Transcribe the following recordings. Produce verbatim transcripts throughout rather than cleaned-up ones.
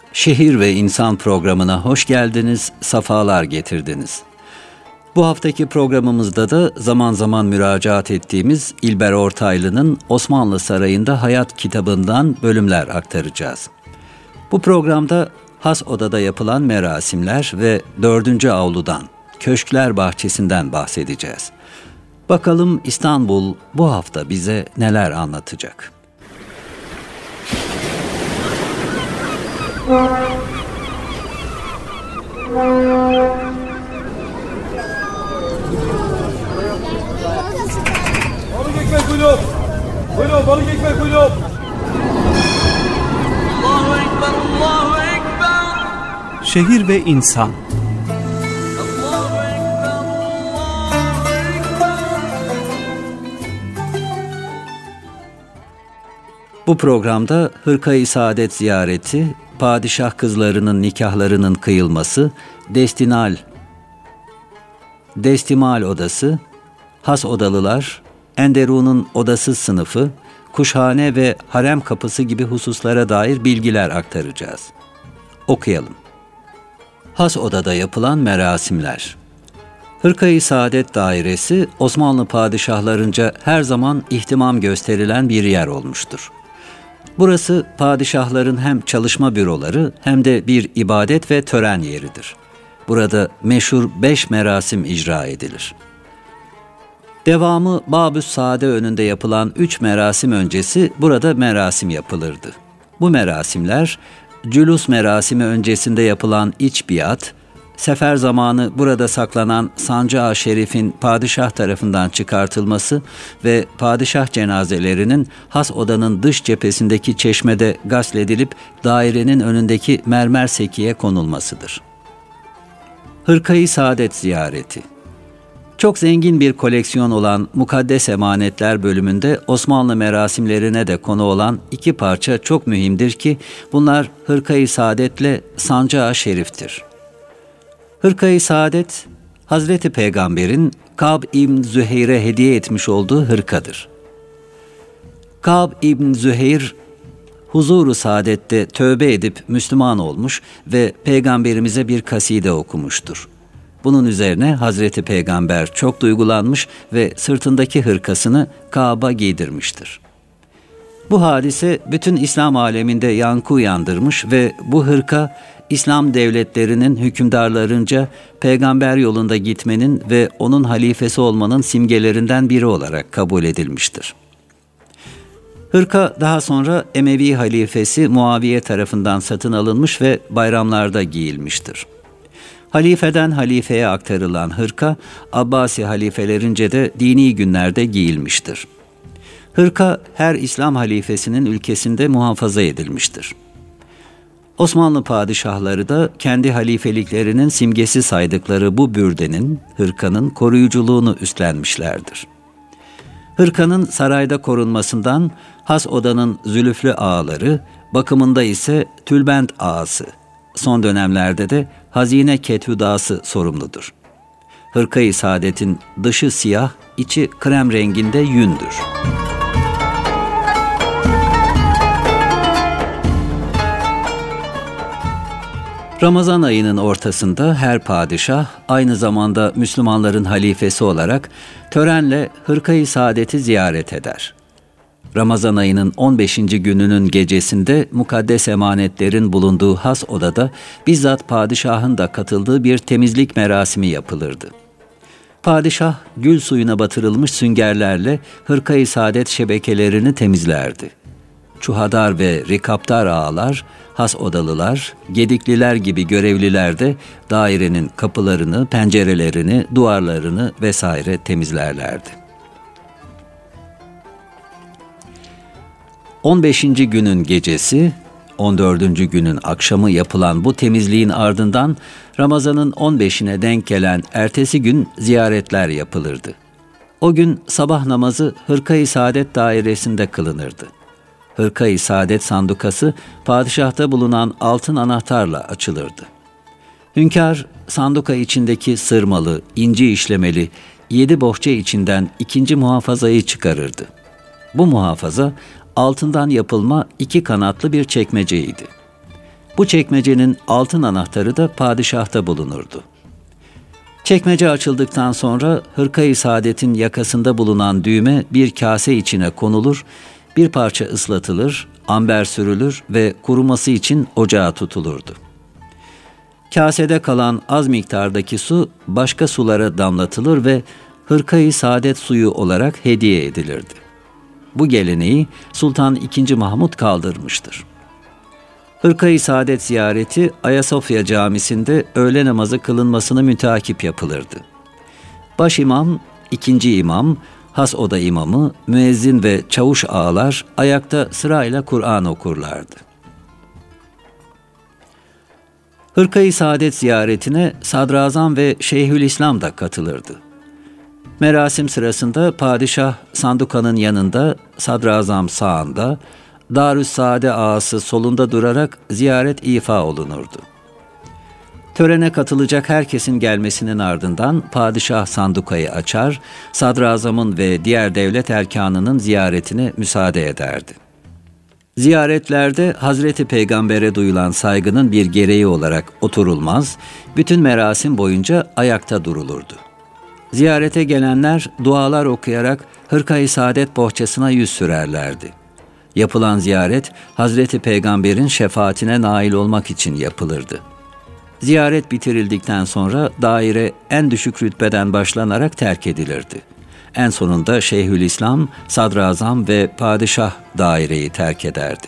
Şehir ve İnsan programına hoş geldiniz, safalar getirdiniz. Bu haftaki programımızda da zaman zaman müracaat ettiğimiz İlber Ortaylı'nın Osmanlı Sarayı'nda Hayat kitabından bölümler aktaracağız. Bu programda has odada yapılan merasimler ve dördüncü avludan, Köşkler Bahçesi'nden bahsedeceğiz. Bakalım İstanbul bu hafta bize neler anlatacak? Balık ekmek buyurun. Buyurun balık ekmek buyurun. Allahu Ekber, Allahu Ekber. Şehir ve İnsan. Bu programda Hırka-i Saadet ziyareti, padişah kızlarının nikahlarının kıyılması, destinal, destimal odası, has odalılar, Enderun'un odasız sınıfı, kuşhane ve harem kapısı gibi hususlara dair bilgiler aktaracağız. Okuyalım. Has odada yapılan merasimler. Hırka-i Saadet dairesi Osmanlı padişahlarınca her zaman ihtimam gösterilen bir yer olmuştur. Burası padişahların hem çalışma büroları hem de bir ibadet ve tören yeridir. Burada meşhur beş merasim icra edilir. Devamı Babüs Saade önünde yapılan üç merasim öncesi burada merasim yapılırdı. Bu merasimler, cülus merasimi öncesinde yapılan iç biat, sefer zamanı burada saklanan Sancağı Şerif'in padişah tarafından çıkartılması ve padişah cenazelerinin has odanın dış cephesindeki çeşmede gasledilip dairenin önündeki mermer sekiye konulmasıdır. Hırka-i Saadet ziyareti. Çok zengin bir koleksiyon olan Mukaddes Emanetler bölümünde Osmanlı merasimlerine de konu olan iki parça çok mühimdir ki bunlar Hırka-i Saadet'le Sancağı Şerif'tir. Hırka-i Saadet, Hazreti Peygamber'in Ka'b İbn Züheyr'e hediye etmiş olduğu hırkadır. Ka'b İbn Züheyr, huzur-u saadette tövbe edip Müslüman olmuş ve Peygamberimize bir kaside okumuştur. Bunun üzerine Hazreti Peygamber çok duygulanmış ve sırtındaki hırkasını Ka'b'a giydirmiştir. Bu hadise bütün İslam aleminde yankı uyandırmış ve bu hırka, İslam devletlerinin hükümdarlarınca peygamber yolunda gitmenin ve onun halifesi olmanın simgelerinden biri olarak kabul edilmiştir. Hırka daha sonra Emevi halifesi Muaviye tarafından satın alınmış ve bayramlarda giyilmiştir. Halifeden halifeye aktarılan hırka, Abbasi halifelerince de dini günlerde giyilmiştir. Hırka her İslam halifesinin ülkesinde muhafaza edilmiştir. Osmanlı padişahları da kendi halifeliklerinin simgesi saydıkları bu bürdenin, hırkanın koruyuculuğunu üstlenmişlerdir. Hırkanın sarayda korunmasından has odanın zülüflü ağaları, bakımında ise tülbent ağası, son dönemlerde de hazine kethüdası sorumludur. Hırka-i Saadet'in dışı siyah, içi krem renginde yündür. Ramazan ayının ortasında her padişah aynı zamanda Müslümanların halifesi olarak törenle Hırka-i Saadet'i ziyaret eder. Ramazan ayının on beşinci gününün gecesinde mukaddes emanetlerin bulunduğu has odada bizzat padişahın da katıldığı bir temizlik merasimi yapılırdı. Padişah gül suyuna batırılmış süngerlerle Hırka-i Saadet şebekelerini temizlerdi. Çuhadar ve rikaptar ağalar, has odalılar, gedikliler gibi görevliler de dairenin kapılarını, pencerelerini, duvarlarını vesaire temizlerlerdi. on beşinci günün gecesi, on dördüncü günün akşamı yapılan bu temizliğin ardından Ramazan'ın on beşine denk gelen ertesi gün ziyaretler yapılırdı. O gün sabah namazı Hırka-i Saadet dairesinde kılınırdı. Hırka-i Saadet sandukası padişahta bulunan altın anahtarla açılırdı. Hünkâr sanduka içindeki sırmalı, inci işlemeli, yedi bohça içinden ikinci muhafazayı çıkarırdı. Bu muhafaza altından yapılma iki kanatlı bir çekmeceydi. Bu çekmecenin altın anahtarı da padişahta bulunurdu. Çekmece açıldıktan sonra hırka-i saadetin yakasında bulunan düğme bir kase içine konulur, bir parça ıslatılır, amber sürülür ve kuruması için ocağa tutulurdu. Kasede kalan az miktardaki su başka sulara damlatılır ve hırka-i saadet suyu olarak hediye edilirdi. Bu geleneği Sultan ikinci. Mahmud kaldırmıştır. Hırka-i saadet ziyareti Ayasofya Camisi'nde öğle namazı kılınmasını müteakip yapılırdı. Başimam, ikinci imam, has oda imamı, müezzin ve çavuş ağalar ayakta sırayla Kur'an okurlardı. Hırka-i saadet ziyaretine Sadrazam ve Şeyhülislam da katılırdı. Merasim sırasında padişah sandukanın yanında, sadrazam sağında, Darüssaade ağası solunda durarak ziyaret ifa olunurdu. Törene katılacak herkesin gelmesinin ardından padişah sandukayı açar, sadrazamın ve diğer devlet erkanının ziyaretine müsaade ederdi. Ziyaretlerde Hazreti Peygamber'e duyulan saygının bir gereği olarak oturulmaz, bütün merasim boyunca ayakta durulurdu. Ziyarete gelenler dualar okuyarak hırka-i saadet bohçasına yüz sürerlerdi. Yapılan ziyaret Hazreti Peygamber'in şefaatine nail olmak için yapılırdı. Ziyaret bitirildikten sonra daire en düşük rütbeden başlanarak terk edilirdi. En sonunda Şeyhülislam, Sadrazam ve Padişah daireyi terk ederdi.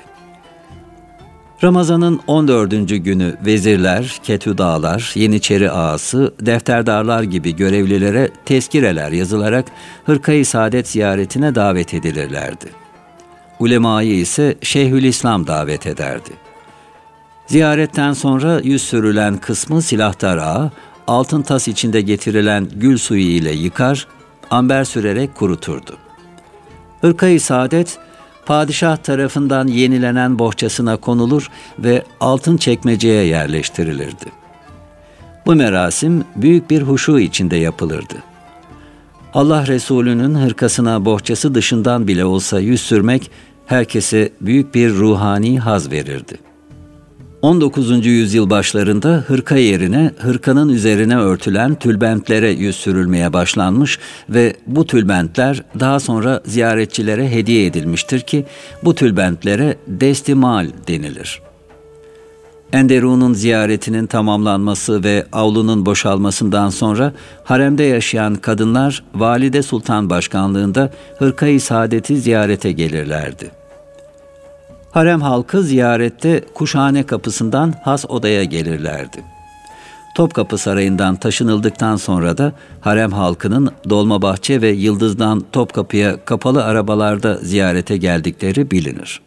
Ramazan'ın on dördüncü günü vezirler, ketüdağlar, yeniçeri ağası, defterdarlar gibi görevlilere tezkireler yazılarak hırka-i saadet ziyaretine davet edilirlerdi. Ulemayı ise Şeyhülislam davet ederdi. Ziyaretten sonra yüz sürülen kısmı silahtar ağa, altın tas içinde getirilen gül suyu ile yıkar, amber sürerek kuruturdu. Hırka-i saadet, padişah tarafından yenilenen bohçasına konulur ve altın çekmeceye yerleştirilirdi. Bu merasim büyük bir huşu içinde yapılırdı. Allah Resulü'nün hırkasına bohçası dışından bile olsa yüz sürmek, herkese büyük bir ruhani haz verirdi. on dokuzuncu yüzyıl başlarında hırka yerine hırkanın üzerine örtülen tülbentlere yüz sürülmeye başlanmış ve bu tülbentler daha sonra ziyaretçilere hediye edilmiştir ki bu tülbentlere destimal denilir. Enderun'un ziyaretinin tamamlanması ve avlunun boşalmasından sonra haremde yaşayan kadınlar Valide Sultan başkanlığında hırka-i saadeti ziyarete gelirlerdi. Harem halkı ziyarette Kuşhane kapısından has odaya gelirlerdi. Topkapı Sarayı'ndan taşınıldıktan sonra da harem halkının Dolmabahçe ve Yıldız'dan Topkapı'ya kapalı arabalarda ziyarete geldikleri bilinir.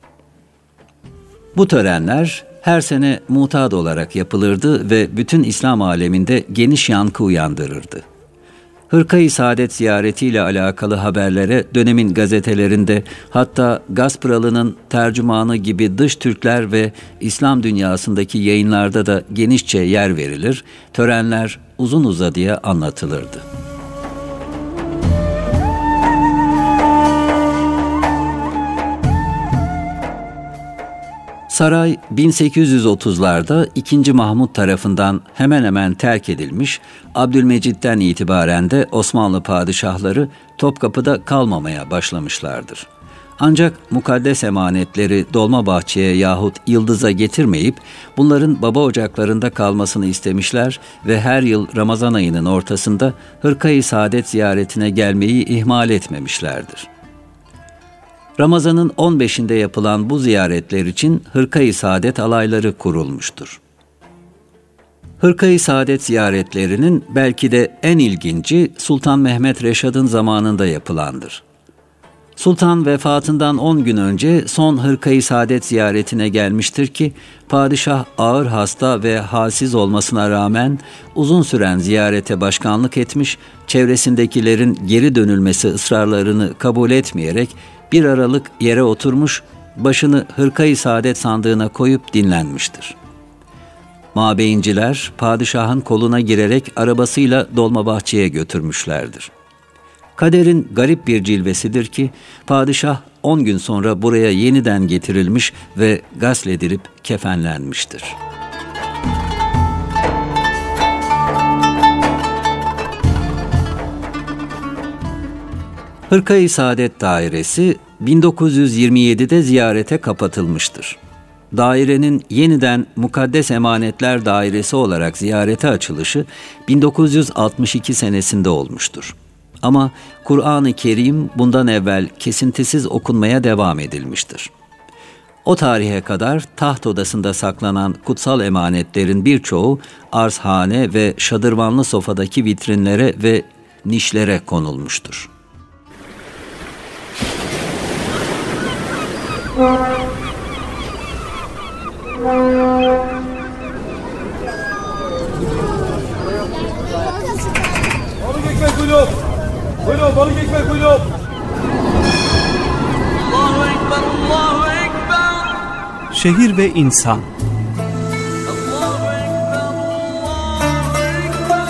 Bu törenler her sene mutat olarak yapılırdı ve bütün İslam aleminde geniş yankı uyandırırdı. Hırka-i saadet ziyaretiyle alakalı haberlere dönemin gazetelerinde, hatta Gazpıralının tercümanı gibi dış Türkler ve İslam dünyasındaki yayınlarda da genişçe yer verilir, törenler uzun uzadıya anlatılırdı. Saray bin sekiz yüz otuzlarda ikinci. Mahmud tarafından hemen hemen terk edilmiş, Abdülmecid'den itibaren de Osmanlı padişahları Topkapı'da kalmamaya başlamışlardır. Ancak mukaddes emanetleri Dolmabahçe'ye yahut Yıldız'a getirmeyip bunların baba ocaklarında kalmasını istemişler ve her yıl Ramazan ayının ortasında hırka-i saadet ziyaretine gelmeyi ihmal etmemişlerdir. Ramazan'ın on beşinde yapılan bu ziyaretler için hırka-i saadet alayları kurulmuştur. Hırka-i saadet ziyaretlerinin belki de en ilginci Sultan Mehmed Reşad'ın zamanında yapılandır. Sultan vefatından on gün önce son hırka-i saadet ziyaretine gelmiştir ki padişah ağır hasta ve halsiz olmasına rağmen uzun süren ziyarete başkanlık etmiş, çevresindekilerin geri dönülmesi ısrarlarını kabul etmeyerek bir aralık yere oturmuş, başını hırka-i saadet sandığına koyup dinlenmiştir. Mabeyinciler padişahın koluna girerek arabasıyla Dolmabahçe'ye götürmüşlerdir. Kaderin garip bir cilvesidir ki padişah on gün sonra buraya yeniden getirilmiş ve gasledilip kefenlenmiştir. Hırka-i Saadet Dairesi bin dokuz yüz yirmi yedide ziyarete kapatılmıştır. Dairenin yeniden Mukaddes Emanetler Dairesi olarak ziyarete açılışı bin dokuz yüz altmış iki senesinde olmuştur. Ama Kur'an-ı Kerim bundan evvel kesintisiz okunmaya devam edilmiştir. O tarihe kadar taht odasında saklanan kutsal emanetlerin birçoğu arzhane ve şadırvanlı sofadaki vitrinlere ve nişlere konulmuştur. Balık ekmek buyurun. Buyurun balık ekmek buyurun. Allahu Ekber, Allahu Ekber. Şehir ve insan. Allahu Ekber, Allahu Ekber.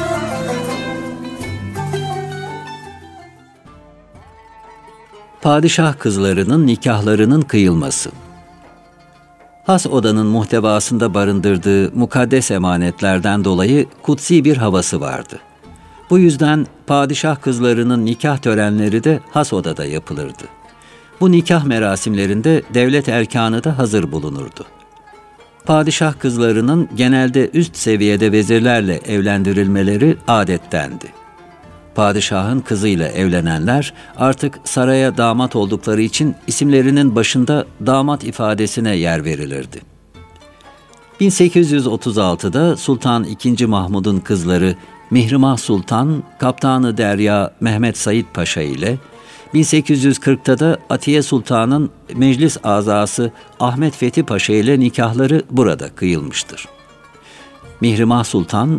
Padişah kızlarının nikahlarının kıyılması. Has odanın muhtevasında barındırdığı mukaddes emanetlerden dolayı kutsi bir havası vardı. Bu yüzden padişah kızlarının nikah törenleri de has odada yapılırdı. Bu nikah merasimlerinde devlet erkanı da hazır bulunurdu. Padişah kızlarının genelde üst seviyede vezirlerle evlendirilmeleri adettendi. Padişahın kızıyla evlenenler artık saraya damat oldukları için isimlerinin başında damat ifadesine yer verilirdi. bin sekiz yüz otuz altıda Sultan ikinci. Mahmud'un kızları Mihrimah Sultan, Kaptanı Derya Mehmet Said Paşa ile, bin sekiz yüz kırkta da Atiye Sultan'ın meclis azası Ahmet Fethi Paşa ile nikahları burada kıyılmıştır. Mihrimah Sultan,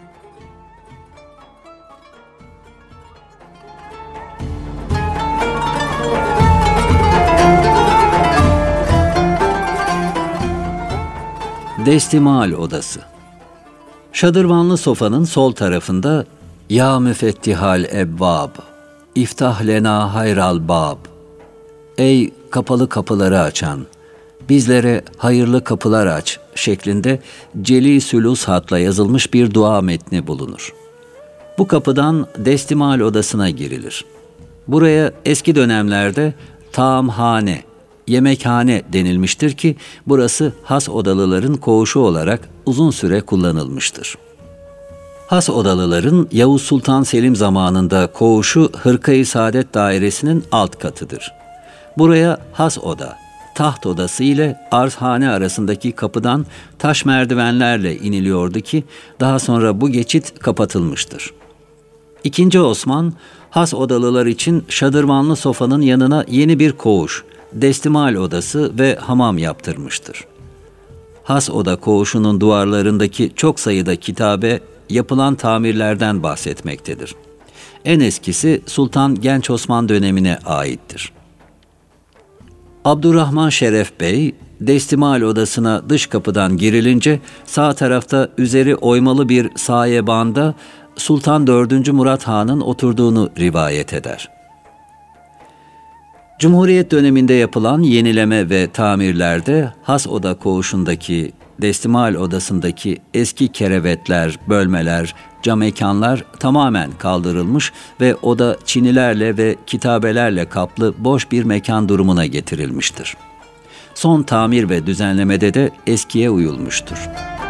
Destimal Odası. Şadırvanlı sofanın sol tarafında "Ya müfettihal ebbab, iftah lena hayral bab." Ey kapalı kapıları açan, bizlere hayırlı kapılar aç şeklinde Celi Sülus hatla yazılmış bir dua metni bulunur. Bu kapıdan Destimal Odası'na girilir. Buraya eski dönemlerde taamhane, yemekhane denilmiştir ki burası has odalıların koğuşu olarak uzun süre kullanılmıştır. Has odalıların Yavuz Sultan Selim zamanında koğuşu Hırka-i Saadet Dairesi'nin alt katıdır. Buraya has oda, taht odası ile arzhane arasındaki kapıdan taş merdivenlerle iniliyordu ki daha sonra bu geçit kapatılmıştır. İkinci Osman, has odalılar için şadırvanlı sofanın yanına yeni bir koğuş, Destimal Odası ve hamam yaptırmıştır. Has oda koğuşunun duvarlarındaki çok sayıda kitabe yapılan tamirlerden bahsetmektedir. En eskisi Sultan Genç Osman dönemine aittir. Abdurrahman Şeref Bey, Destimal Odası'na dış kapıdan girilince sağ tarafta üzeri oymalı bir sayebanda Sultan dördüncü. Murat Han'ın oturduğunu rivayet eder. Cumhuriyet döneminde yapılan yenileme ve tamirlerde has oda koğuşundaki, Destimal Odası'ndaki eski kerevetler, bölmeler, camekanlar tamamen kaldırılmış ve oda çinilerle ve kitabelerle kaplı boş bir mekan durumuna getirilmiştir. Son tamir ve düzenlemede de eskiye uyulmuştur.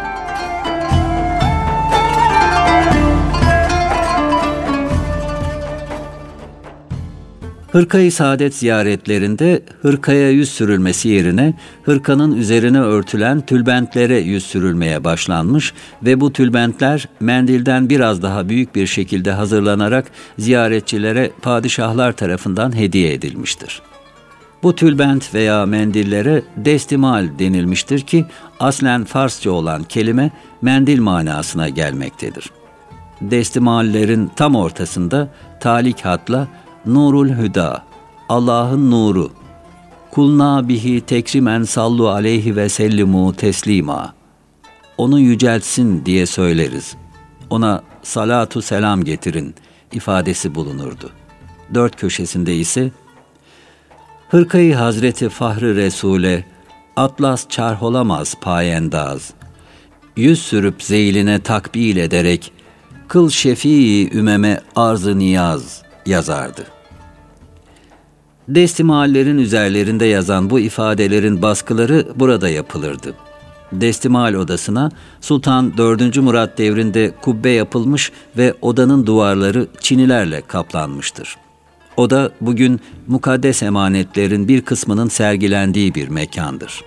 Hırka-i Saadet ziyaretlerinde hırkaya yüz sürülmesi yerine hırkanın üzerine örtülen tülbentlere yüz sürülmeye başlanmış ve bu tülbentler mendilden biraz daha büyük bir şekilde hazırlanarak ziyaretçilere padişahlar tarafından hediye edilmiştir. Bu tülbent veya mendillere destimal denilmiştir ki aslen Farsça olan kelime mendil manasına gelmektedir. Destimallerin tam ortasında talik hatla Nurul Hüda, Allah'ın nuru, kulna bihi tekrimen sallu aleyhi ve sellimu teslima, onu yüceltsin diye söyleriz, ona salatu selam getirin ifadesi bulunurdu. Dört köşesinde ise Hırkayı Hazreti Fahri Resule, atlas çarh olamaz payendaz. Yüz sürüp zeyline takbil ederek, kıl şefii ümeme arz-ı niyaz yazardı. Destimallerin üzerlerinde yazan bu ifadelerin baskıları burada yapılırdı. Destimal odasına Sultan dördüncü Murat devrinde kubbe yapılmış ve odanın duvarları çinilerle kaplanmıştır. Oda bugün mukaddes emanetlerin bir kısmının sergilendiği bir mekandır.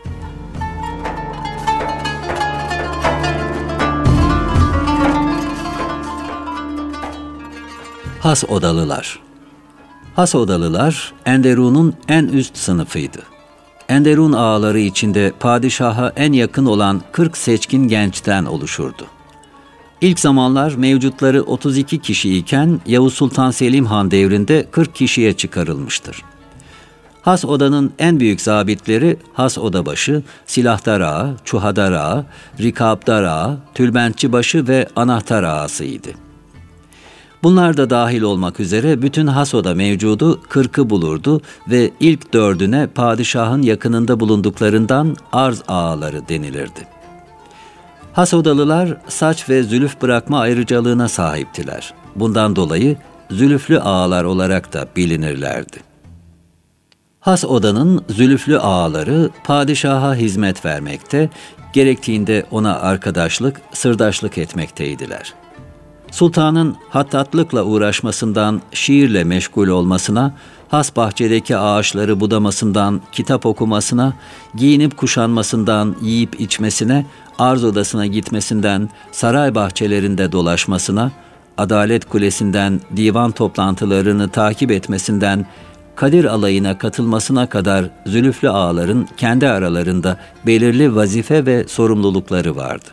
Has odalılar. Has odalılar Enderun'un en üst sınıfıydı. Enderun ağaları içinde padişaha en yakın olan kırk seçkin gençten oluşurdu. İlk zamanlar mevcutları otuz iki kişi iken Yavuz Sultan Selim Han devrinde kırk kişiye çıkarılmıştır. Has odanın en büyük zabitleri has odabaşı, silahdar ağa, çuhadar ağa, rikabdar ağa, tülbentçibaşı ve anahtar ağasıydı. Bunlar da dahil olmak üzere bütün has oda mevcudu kırkı bulurdu ve ilk dördüne padişahın yakınında bulunduklarından arz ağaları denilirdi. Has odalılar saç ve zülüf bırakma ayrıcalığına sahiptiler. Bundan dolayı zülüflü ağalar olarak da bilinirlerdi. Has odanın zülüflü ağaları padişaha hizmet vermekte, gerektiğinde ona arkadaşlık, sırdaşlık etmekteydiler. Sultanın hattatlıkla uğraşmasından şiirle meşgul olmasına, has bahçedeki ağaçları budamasından kitap okumasına, giyinip kuşanmasından yiyip içmesine, arz odasına gitmesinden saray bahçelerinde dolaşmasına, Adalet Kulesi'nden divan toplantılarını takip etmesinden Kadir alayına katılmasına kadar zülüflü ağaların kendi aralarında belirli vazife ve sorumlulukları vardı.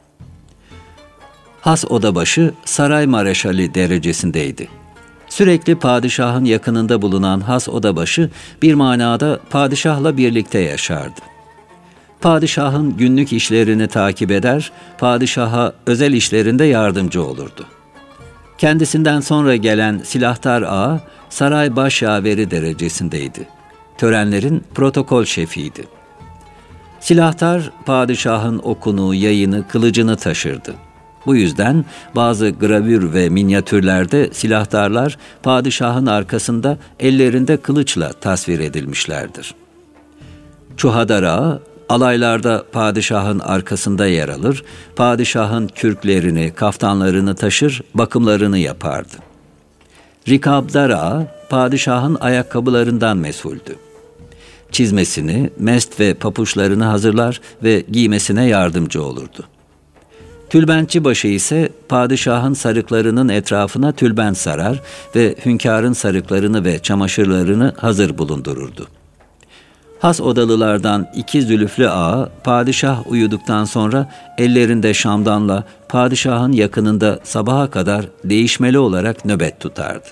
Has odabaşı saray mareşali derecesindeydi. Sürekli padişahın yakınında bulunan has odabaşı bir manada padişahla birlikte yaşardı. Padişahın günlük işlerini takip eder, padişaha özel işlerinde yardımcı olurdu. Kendisinden sonra gelen silahdar ağa, saray başyaveri derecesindeydi. Törenlerin protokol şefiydi. Silahdar, padişahın okunu, yayını, kılıcını taşırdı. Bu yüzden bazı gravür ve minyatürlerde silahdarlar padişahın arkasında ellerinde kılıçla tasvir edilmişlerdir. Çuhadar ağa, alaylarda padişahın arkasında yer alır, padişahın kürklerini, kaftanlarını taşır, bakımlarını yapardı. Rikabdar ağa, padişahın ayakkabılarından mesuldü. Çizmesini, mest ve papuçlarını hazırlar ve giymesine yardımcı olurdu. Tülbentçibaşı ise padişahın sarıklarının etrafına tülbent sarar ve hünkârın sarıklarını ve çamaşırlarını hazır bulundururdu. Has odalılardan iki zülüflü ağa, padişah uyuduktan sonra ellerinde şamdanla padişahın yakınında sabaha kadar değişmeli olarak nöbet tutardı.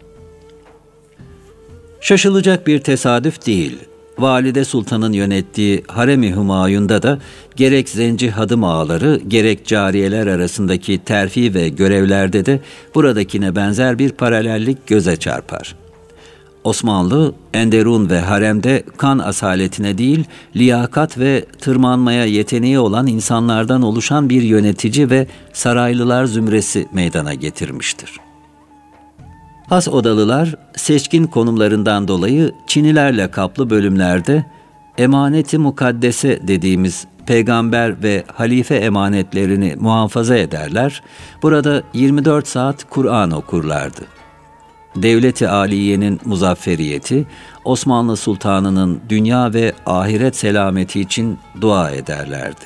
Şaşılacak bir tesadüf değil. Valide Sultan'ın yönettiği Harem-i Hümayun'da da gerek zenci hadım ağaları, gerek cariyeler arasındaki terfi ve görevlerde de buradakine benzer bir paralellik göze çarpar. Osmanlı, Enderun ve haremde kan asaletine değil, liyakat ve tırmanmaya yeteneği olan insanlardan oluşan bir yönetici ve saraylılar zümresi meydana getirmiştir. Has odalılar, seçkin konumlarından dolayı çinilerle kaplı bölümlerde emanet-i mukaddese dediğimiz peygamber ve halife emanetlerini muhafaza ederler, burada yirmi dört saat Kur'an okurlardı. Devlet-i Aliye'nin muzafferiyeti, Osmanlı Sultanı'nın dünya ve ahiret selameti için dua ederlerdi.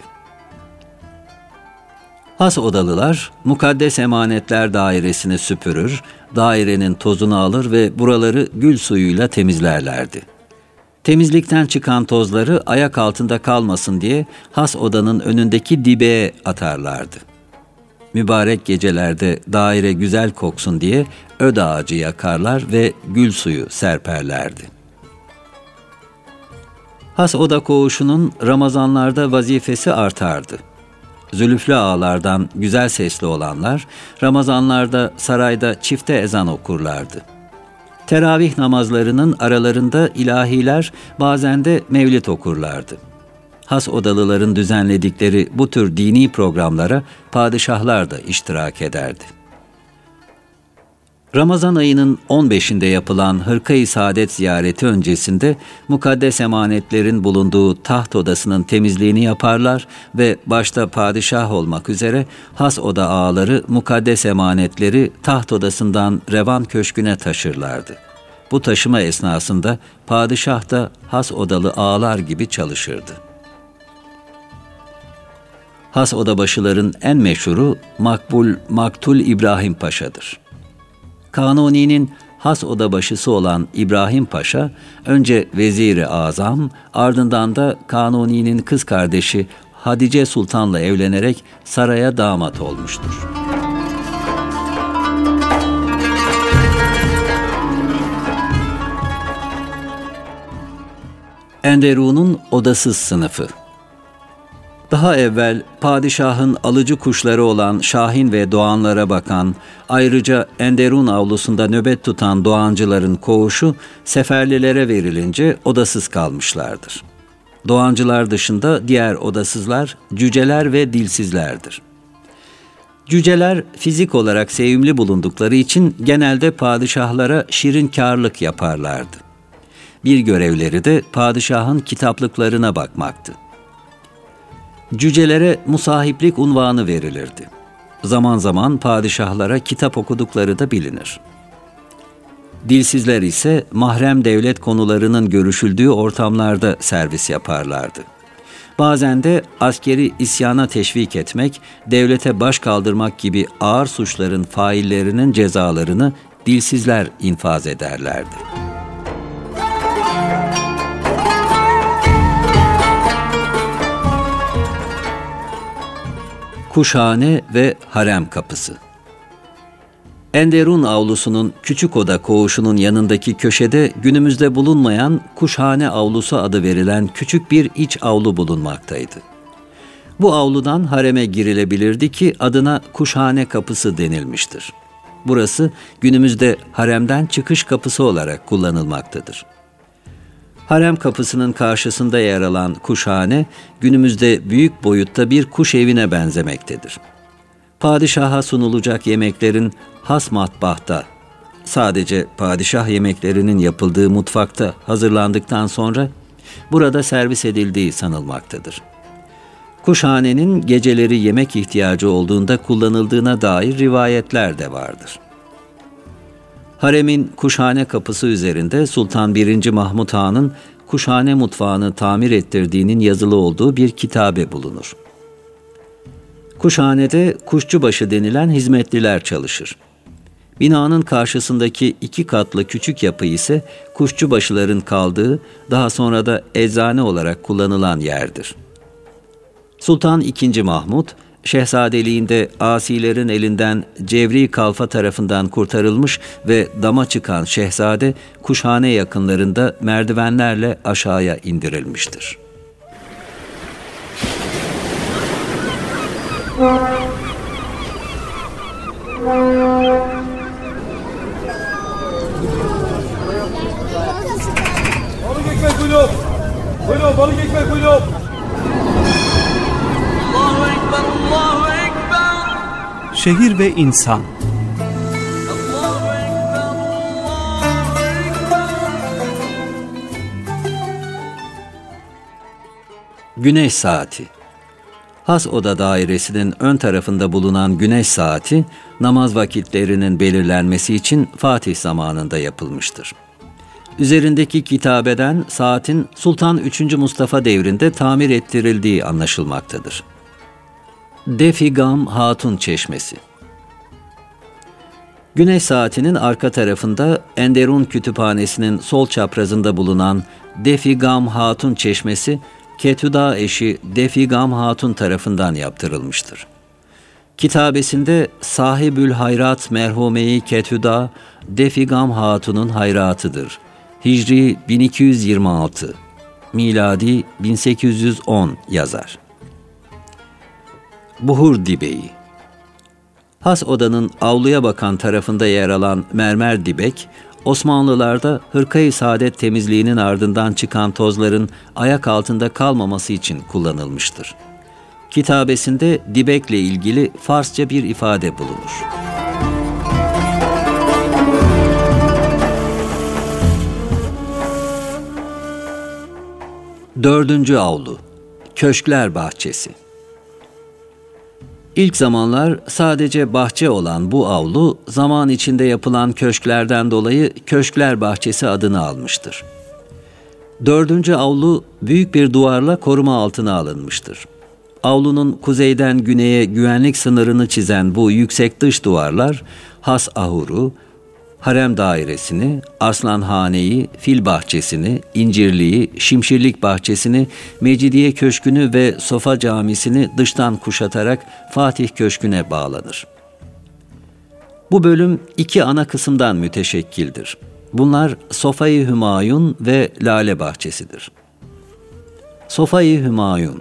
Has odalılar, mukaddes emanetler dairesini süpürür, dairenin tozunu alır ve buraları gül suyuyla temizlerlerdi. Temizlikten çıkan tozları ayak altında kalmasın diye has odanın önündeki dibeğe atarlardı. Mübarek gecelerde daire güzel koksun diye öd ağacı yakarlar ve gül suyu serperlerdi. Has oda koğuşunun Ramazanlarda vazifesi artardı. Zülüflü ağalardan güzel sesli olanlar Ramazanlarda sarayda çifte ezan okurlardı. Teravih namazlarının aralarında ilahiler, bazen de mevlid okurlardı. Has odalıların düzenledikleri bu tür dini programlara padişahlar da iştirak ederdi. Ramazan ayının on beşinde yapılan Hırka-i Saadet ziyareti öncesinde mukaddes emanetlerin bulunduğu taht odasının temizliğini yaparlar ve başta padişah olmak üzere has oda ağaları mukaddes emanetleri taht odasından Revan Köşkü'ne taşırlardı. Bu taşıma esnasında padişah da has odalı ağalar gibi çalışırdı. Has odabaşıların en meşhuru Makbul Maktul İbrahim Paşa'dır. Kanuni'nin has odabaşısı olan İbrahim Paşa, önce Vezir-i Azam, ardından da Kanuni'nin kız kardeşi Hatice Sultan'la evlenerek saraya damat olmuştur. Enderun'un odasız sınıfı. Daha evvel padişahın alıcı kuşları olan şahin ve doğanlara bakan, ayrıca Enderun avlusunda nöbet tutan doğancıların koğuşu seferlilere verilince odasız kalmışlardır. Doğancılar dışında diğer odasızlar cüceler ve dilsizlerdir. Cüceler fizik olarak sevimli bulundukları için genelde padişahlara şirinkârlık yaparlardı. Bir görevleri de padişahın kitaplıklarına bakmaktı. Cücelere musahiplik unvanı verilirdi. Zaman zaman padişahlara kitap okudukları da bilinir. Dilsizler ise mahrem devlet konularının görüşüldüğü ortamlarda servis yaparlardı. Bazen de askeri isyana teşvik etmek, devlete baş kaldırmak gibi ağır suçların faillerinin cezalarını dilsizler infaz ederlerdi. Kuşhane ve harem kapısı. Enderun avlusunun küçük oda koğuşunun yanındaki köşede günümüzde bulunmayan kuşhane avlusu adı verilen küçük bir iç avlu bulunmaktaydı. Bu avludan hareme girilebilirdi ki adına kuşhane kapısı denilmiştir. Burası günümüzde haremden çıkış kapısı olarak kullanılmaktadır. Harem kapısının karşısında yer alan kuşhane, günümüzde büyük boyutta bir kuş evine benzemektedir. Padişaha sunulacak yemeklerin has matbahta, sadece padişah yemeklerinin yapıldığı mutfakta hazırlandıktan sonra burada servis edildiği sanılmaktadır. Kuşhanenin geceleri yemek ihtiyacı olduğunda kullanıldığına dair rivayetler de vardır. Haremin kuşhane kapısı üzerinde Sultan birinci. Mahmud Han'ın kuşhane mutfağını tamir ettirdiğinin yazılı olduğu bir kitabe bulunur. Kuşhanede kuşçubaşı denilen hizmetliler çalışır. Binanın karşısındaki iki katlı küçük yapı ise kuşçubaşıların kaldığı, daha sonra da eczane olarak kullanılan yerdir. Sultan ikinci. Mahmud, şehzadeliğinde asilerin elinden Cevri Kalfa tarafından kurtarılmış ve dama çıkan şehzade, kuşhane yakınlarında merdivenlerle aşağıya indirilmiştir. Balık ekmek buyurun. Buyurun balık ekmek buyurun. Allahu Ekber, Allahu Ekber. Şehir ve insan. Allahu Ekber, Allahu Ekber. Güneş saati. Has oda dairesinin ön tarafında bulunan güneş saati, namaz vakitlerinin belirlenmesi için Fatih zamanında yapılmıştır. Üzerindeki kitabeden saatin Sultan üçüncü. Mustafa devrinde tamir ettirildiği anlaşılmaktadır. Defigam Hatun Çeşmesi. Güneş saatinin arka tarafında Enderun Kütüphanesi'nin sol çaprazında bulunan Defigam Hatun Çeşmesi, Ketüda eşi Defigam Hatun tarafından yaptırılmıştır. Kitabesinde Sahibül Hayrat merhume-i Ketüda, Defigam Hatun'un hayratıdır. Hicri bin iki yüz yirmi altı, miladi bin sekiz yüz on yazar. Buhur dibeği. Has odanın avluya bakan tarafında yer alan mermer dibek, Osmanlılarda Hırka-i Saadet temizliğinin ardından çıkan tozların ayak altında kalmaması için kullanılmıştır. Kitabesinde dibekle ilgili Farsça bir ifade bulunur. Dördüncü avlu, Köşkler Bahçesi. İlk zamanlar sadece bahçe olan bu avlu, zaman içinde yapılan köşklerden dolayı Köşkler Bahçesi adını almıştır. Dördüncü avlu büyük bir duvarla koruma altına alınmıştır. Avlunun kuzeyden güneye güvenlik sınırını çizen bu yüksek dış duvarlar, Has Ahur'u, Harem Dairesini, Arslanhane'yi, Fil Bahçesini, İncirliği, Şimşirlik Bahçesini, Mecidiye Köşkü'nü ve Sofa Camisi'ni dıştan kuşatarak Fatih Köşkü'ne bağlanır. Bu bölüm iki ana kısımdan müteşekkildir. Bunlar Sofa-i Hümayun ve Lale Bahçesidir. Sofa-i Hümayun,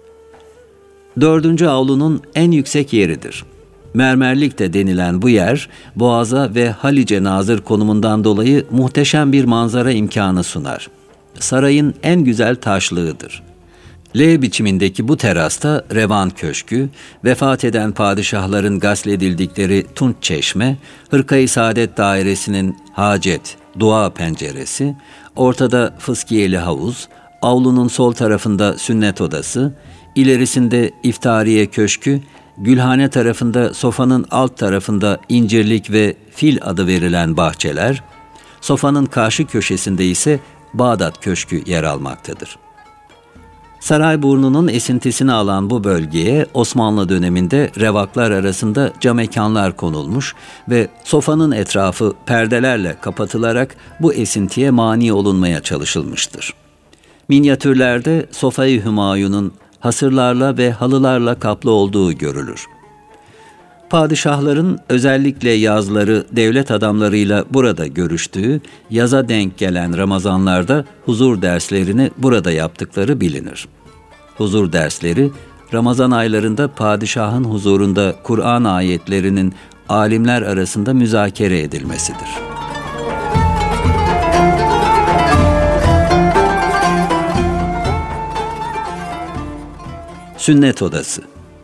dördüncü avlunun en yüksek yeridir. Mermerlik de denilen bu yer, Boğaz'a ve Halice nazır konumundan dolayı muhteşem bir manzara imkanı sunar. Sarayın en güzel taşlığıdır. L biçimindeki bu terasta Revan Köşkü, vefat eden padişahların gasledildikleri Tunç Çeşme, Hırka-i Saadet Dairesi'nin hacet, dua penceresi, ortada fıskiyeli havuz, avlunun sol tarafında sünnet odası, ilerisinde iftariye köşkü, Gülhane tarafında sofanın alt tarafında incirlik ve fil adı verilen bahçeler, sofanın karşı köşesinde ise Bağdat Köşkü yer almaktadır. Sarayburnu'nun esintisini alan bu bölgeye Osmanlı döneminde revaklar arasında camekanlar konulmuş ve sofanın etrafı perdelerle kapatılarak bu esintiye mani olunmaya çalışılmıştır. Minyatürlerde Sofa-i Hümayun'un hasırlarla ve halılarla kaplı olduğu görülür. Padişahların özellikle yazları devlet adamlarıyla burada görüştüğü, yaza denk gelen Ramazanlarda huzur derslerini burada yaptıkları bilinir. Huzur dersleri, Ramazan aylarında padişahın huzurunda Kur'an ayetlerinin alimler arasında müzakere edilmesidir. Sünnet Odası.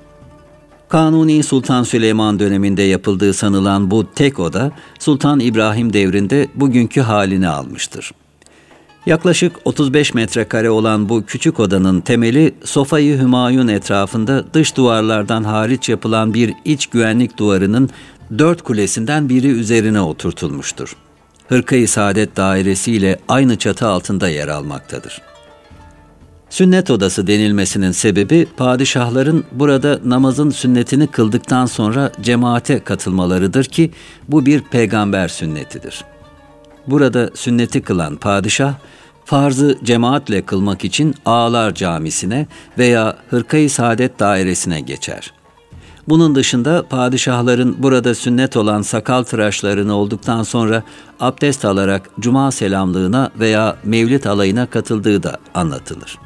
Kanuni Sultan Süleyman döneminde yapıldığı sanılan bu tek oda, Sultan İbrahim devrinde bugünkü halini almıştır. Yaklaşık otuz beş metrekare olan bu küçük odanın temeli, Sofa-i Hümayun etrafında dış duvarlardan hariç yapılan bir iç güvenlik duvarının dört kulesinden biri üzerine oturtulmuştur. Hırka-i Saadet Dairesi ile aynı çatı altında yer almaktadır. Sünnet odası denilmesinin sebebi, padişahların burada namazın sünnetini kıldıktan sonra cemaate katılmalarıdır ki bu bir peygamber sünnetidir. Burada sünneti kılan padişah, farzı cemaatle kılmak için Ağalar Camisi'ne veya Hırka-i Saadet Dairesi'ne geçer. Bunun dışında padişahların burada sünnet olan sakal tıraşlarını olduktan sonra abdest alarak cuma selamlığına veya mevlid alayına katıldığı da anlatılır.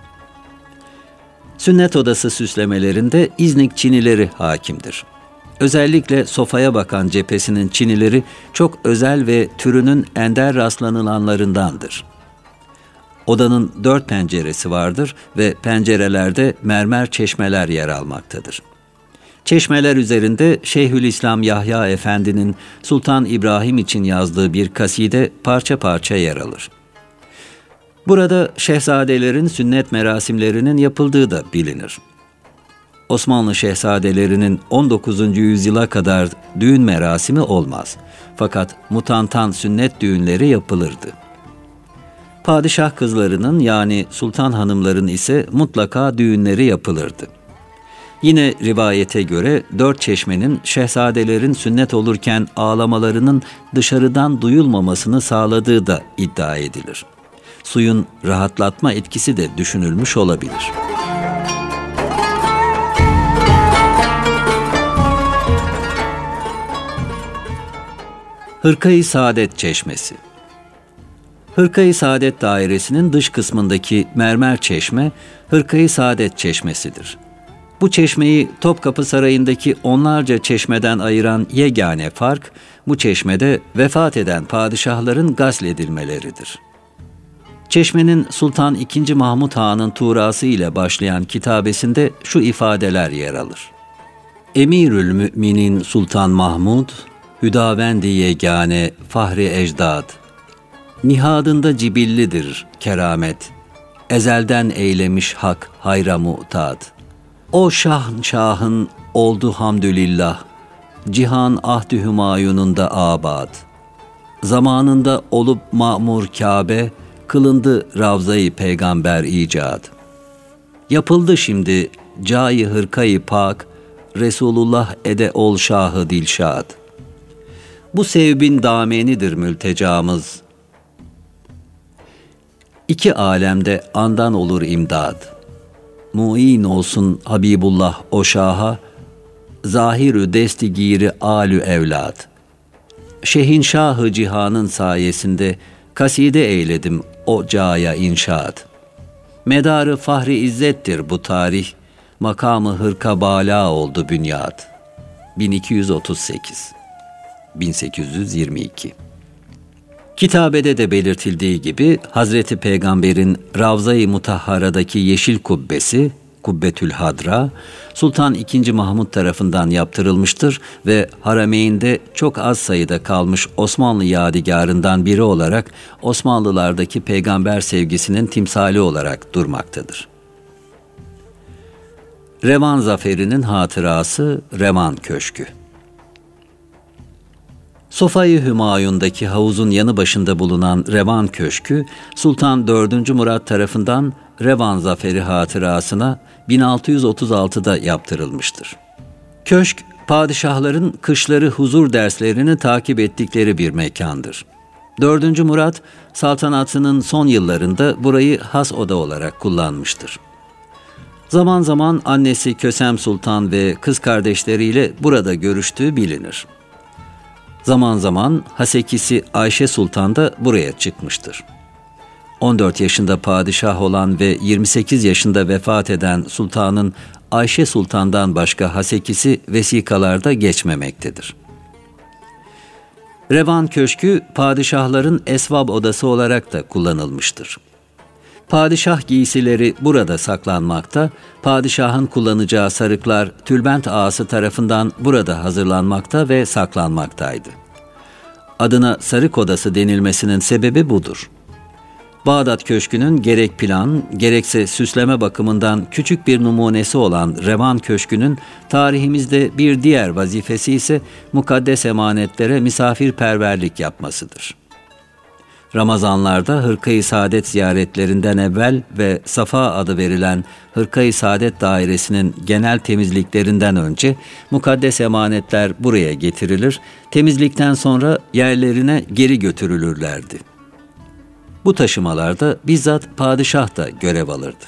Sünnet odası süslemelerinde İznik çinileri hakimdir. Özellikle sofaya bakan cephesinin çinileri çok özel ve türünün ender rastlanılanlarındandır. Odanın dört penceresi vardır ve pencerelerde mermer çeşmeler yer almaktadır. Çeşmeler üzerinde Şeyhülislam Yahya Efendi'nin Sultan İbrahim için yazdığı bir kaside parça parça yer alır. Burada şehzadelerin sünnet merasimlerinin yapıldığı da bilinir. Osmanlı şehzadelerinin on dokuzuncu yüzyıla kadar düğün merasimi olmaz. Fakat mutantan sünnet düğünleri yapılırdı. Padişah kızlarının yani sultan hanımların ise mutlaka düğünleri yapılırdı. Yine rivayete göre dört çeşmenin şehzadelerin sünnet olurken ağlamalarının dışarıdan duyulmamasını sağladığı da iddia edilir. Suyun rahatlatma etkisi de düşünülmüş olabilir. Hırka-i Saadet Çeşmesi. Hırka-i Saadet Dairesi'nin dış kısmındaki mermer çeşme, Hırka-i Saadet Çeşmesi'dir. Bu çeşmeyi Topkapı Sarayı'ndaki onlarca çeşmeden ayıran yegane fark, Bu çeşmede vefat eden padişahların gasledilmeleridir. Çeşmenin Sultan ikinci. Mahmud Han'ın tuğrası ile başlayan kitabesinde şu ifadeler yer alır. Emirül Müminin Sultan Mahmud, Hüdavendi yegane fahri ecdad. Nihadında cibillidir keramet, ezelden eylemiş hak hayra mu'tad. O şah şahın oldu hamdülillah, cihan ahd-ü hümayununda abad. Zamanında olup ma'mur Kabe, kılındı Ravza-i Peygamber icad. Yapıldı şimdi cai hırkayı pak, Resulullah ede ol şahı dilşad. Bu sevbin damenidir mültecamız. İki alemde andan olur imdad. Mu'in olsun Habibullah o şaha, zahirü destigiri alü evlad. Şehinşahı cihanın sayesinde kaside eyledim o caya inşaat. Medarı fahri izzettir bu tarih, makamı hırka bala oldu bünyat. bin iki yüz otuz sekiz bin sekiz yüz yirmi iki. Kitabede de belirtildiği gibi Hazreti Peygamber'in Ravza-i Mutahhara'daki yeşil kubbesi, Kubbetül Hadra, Sultan ikinci. Mahmud tarafından yaptırılmıştır ve Harameyn'de çok az sayıda kalmış Osmanlı yadigarından biri olarak Osmanlılardaki peygamber sevgisinin timsali olarak durmaktadır. Revan Zaferi'nin hatırası Revan Köşkü. Sofa-i Hümayun'daki havuzun yanı başında bulunan Revan Köşkü, Sultan dördüncü. Murat tarafından Revan Zaferi hatırasına bin altı yüz otuz altıda yaptırılmıştır. Köşk, padişahların kışları huzur derslerini takip ettikleri bir mekandır. dördüncü. Murat, saltanatının son yıllarında burayı has oda olarak kullanmıştır. Zaman zaman annesi Kösem Sultan ve kız kardeşleriyle burada görüştüğü bilinir. Zaman zaman hasekisi Ayşe Sultan da buraya çıkmıştır. on dört yaşında padişah olan ve yirmi sekiz yaşında vefat eden sultanın Ayşe Sultan'dan başka hasekisi vesikalarda geçmemektedir. Revan Köşkü padişahların esvab odası olarak da kullanılmıştır. Padişah giysileri burada saklanmakta, padişahın kullanacağı sarıklar tülbent ağası tarafından burada hazırlanmakta ve saklanmaktaydı. Adına sarık odası denilmesinin sebebi budur. Bağdat Köşkü'nün gerek plan, gerekse süsleme bakımından küçük bir numunesi olan Revan Köşkü'nün tarihimizde bir diğer vazifesi ise mukaddes emanetlere misafirperverlik yapmasıdır. Ramazanlarda Hırka-i Saadet ziyaretlerinden evvel ve Safa adı verilen Hırka-i Saadet dairesinin genel temizliklerinden önce mukaddes emanetler buraya getirilir, temizlikten sonra yerlerine geri götürülürlerdi. Bu taşımalarda bizzat padişah da görev alırdı.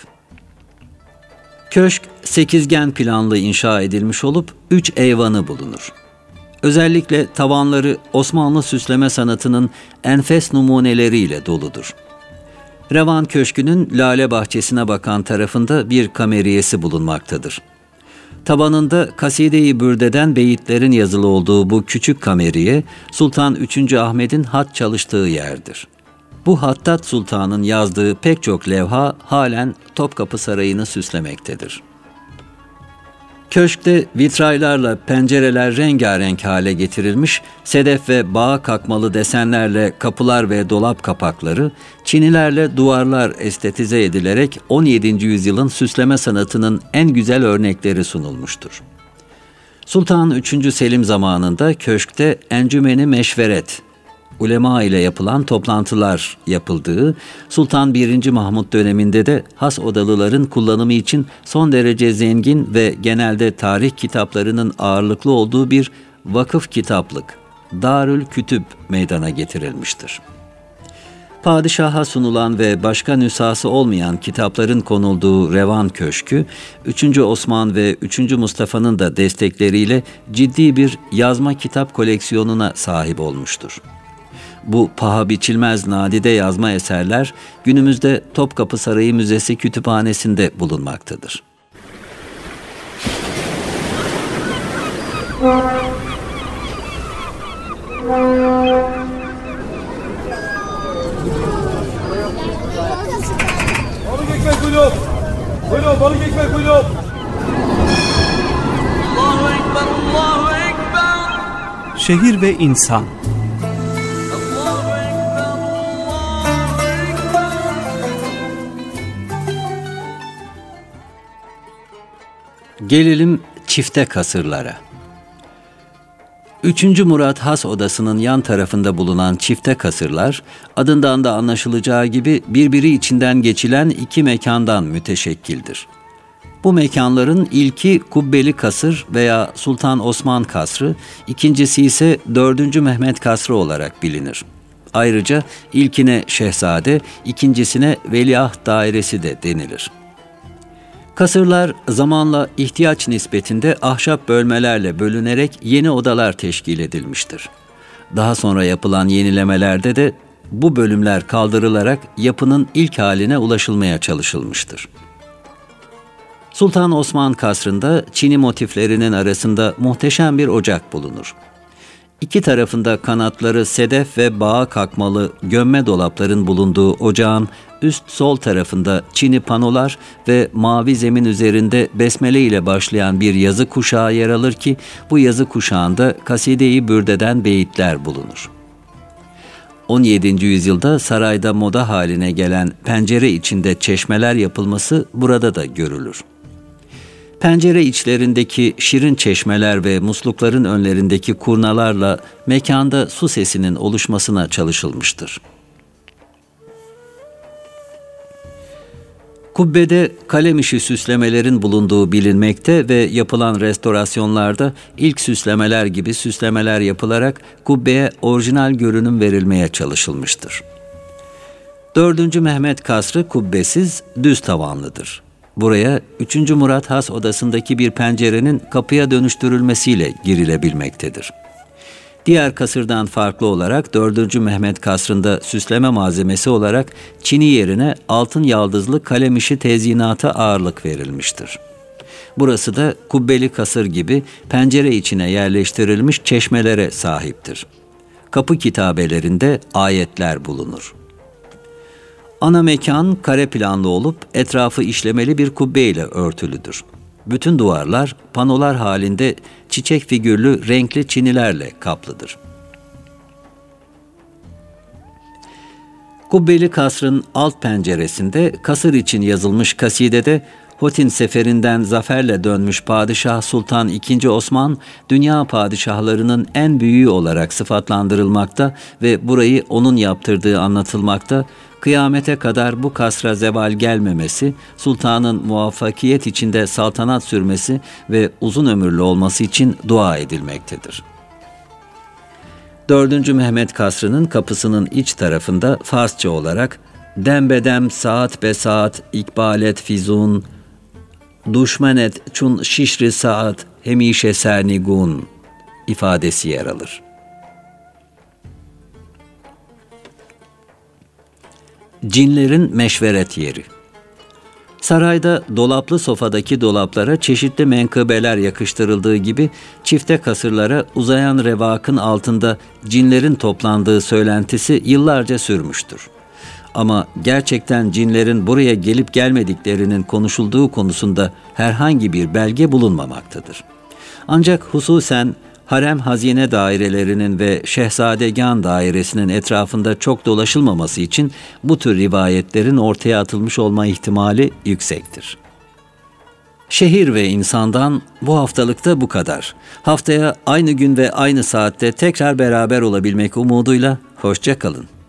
Köşk sekizgen planlı inşa edilmiş olup üç eyvanı bulunur. Özellikle tavanları Osmanlı süsleme sanatının enfes numuneleriyle doludur. Revan Köşkü'nün lale bahçesine bakan tarafında bir kameriyesi bulunmaktadır. Tabanında Kaside-i Bürde'den beyitlerin yazılı olduğu bu küçük kameriye, Sultan üçüncü. Ahmet'in hat çalıştığı yerdir. Bu Hattat Sultan'ın yazdığı pek çok levha halen Topkapı Sarayı'nı süslemektedir. Köşkte vitraylarla pencereler rengarenk hale getirilmiş, sedef ve bağ kakmalı desenlerle kapılar ve dolap kapakları, çinilerle duvarlar estetize edilerek on yedinci yüzyılın süsleme sanatının en güzel örnekleri sunulmuştur. Sultan üçüncü. Selim zamanında köşkte Encümeni Meşveret, ulema ile yapılan toplantılar yapıldığı, Sultan birinci. Mahmud döneminde de has odalıların kullanımı için son derece zengin ve genelde tarih kitaplarının ağırlıklı olduğu bir vakıf kitaplık, Darül Kütüb meydana getirilmiştir. Padişaha sunulan ve başka nüshası olmayan kitapların konulduğu Revan Köşkü, üçüncü. Osman ve üçüncü. Mustafa'nın da destekleriyle ciddi bir yazma kitap koleksiyonuna sahip olmuştur. Bu paha biçilmez nadide yazma eserler günümüzde Topkapı Sarayı Müzesi kütüphanesinde bulunmaktadır. balık ekmek buyurun. Allahu Ekber, Allahu Ekber. Şehir ve insan. Allahu Ekber, Allahu Ekber. Gelelim çifte kasırlara. Üçüncü Murat Has Odası'nın yan tarafında bulunan çifte kasırlar, adından da anlaşılacağı gibi birbiri içinden geçilen iki mekandan müteşekkildir. Bu mekanların ilki Kubbeli Kasır veya Sultan Osman Kasrı, ikincisi ise dördüncü Mehmet Kasrı olarak bilinir. Ayrıca ilkine Şehzade, ikincisine Veliaht Dairesi de denilir. Kasırlar zamanla ihtiyaç nispetinde ahşap bölmelerle bölünerek yeni odalar teşkil edilmiştir. Daha sonra yapılan yenilemelerde de bu bölümler kaldırılarak yapının ilk haline ulaşılmaya çalışılmıştır. Sultan Osman Kasrı'nda Çini motiflerinin arasında muhteşem bir ocak bulunur. İki tarafında kanatları sedef ve bağa kakmalı gömme dolapların bulunduğu ocağın üst sol tarafında Çini panolar ve mavi zemin üzerinde besmele ile başlayan bir yazı kuşağı yer alır ki bu yazı kuşağında Kaside-i Bürde'den beyitler bulunur. on yedinci yüzyılda sarayda moda haline gelen pencere içinde çeşmeler yapılması burada da görülür. Pencere içlerindeki şirin çeşmeler ve muslukların önlerindeki kurnalarla mekanda su sesinin oluşmasına çalışılmıştır. Kubbede kalem işi süslemelerin bulunduğu bilinmekte ve yapılan restorasyonlarda ilk süslemeler gibi süslemeler yapılarak kubbeye orijinal görünüm verilmeye çalışılmıştır. dördüncü Mehmet Kasrı kubbesiz, düz tavanlıdır. Buraya üçüncü Murat Has Odası'ndaki bir pencerenin kapıya dönüştürülmesiyle girilebilmektedir. Diğer kasırdan farklı olarak dördüncü Mehmet Kasrı'nda süsleme malzemesi olarak çini yerine altın yaldızlı kalem işi tezyinata ağırlık verilmiştir. Burası da kubbeli kasır gibi pencere içine yerleştirilmiş çeşmelere sahiptir. Kapı kitabelerinde ayetler bulunur. Ana mekan kare planlı olup etrafı işlemeli bir kubbe ile örtülüdür. Bütün duvarlar panolar halinde çiçek figürlü renkli çinilerle kaplıdır. Kubbeli kasrın alt penceresinde kasır için yazılmış kasidede Hotin seferinden zaferle dönmüş Padişah Sultan ikinci. Osman, dünya padişahlarının en büyüğü olarak sıfatlandırılmakta ve burayı onun yaptırdığı anlatılmakta, kıyamete kadar bu kasra zeval gelmemesi, sultanın muvaffakiyet içinde saltanat sürmesi ve uzun ömürlü olması için dua edilmektedir. dördüncü Mehmet Kasrı'nın kapısının iç tarafında Farsça olarak "Dembedem saat be saat ikbalet fizun, düşmenet çun şişri saat hemişe sernigun" ifadesi yer alır. Cinlerin meşveret yeri. Sarayda dolaplı sofadaki dolaplara çeşitli menkıbeler yakıştırıldığı gibi çifte kasırlara uzayan revakın altında cinlerin toplandığı söylentisi yıllarca sürmüştür. Ama gerçekten cinlerin buraya gelip gelmediklerinin konuşulduğu konusunda herhangi bir belge bulunmamaktadır. Ancak hususen harem hazine dairelerinin ve şehzadegân dairesinin etrafında çok dolaşılmaması için bu tür rivayetlerin ortaya atılmış olma ihtimali yüksektir. Şehir ve insandan bu haftalıkta bu kadar. Haftaya aynı gün ve aynı saatte tekrar beraber olabilmek umuduyla hoşça kalın.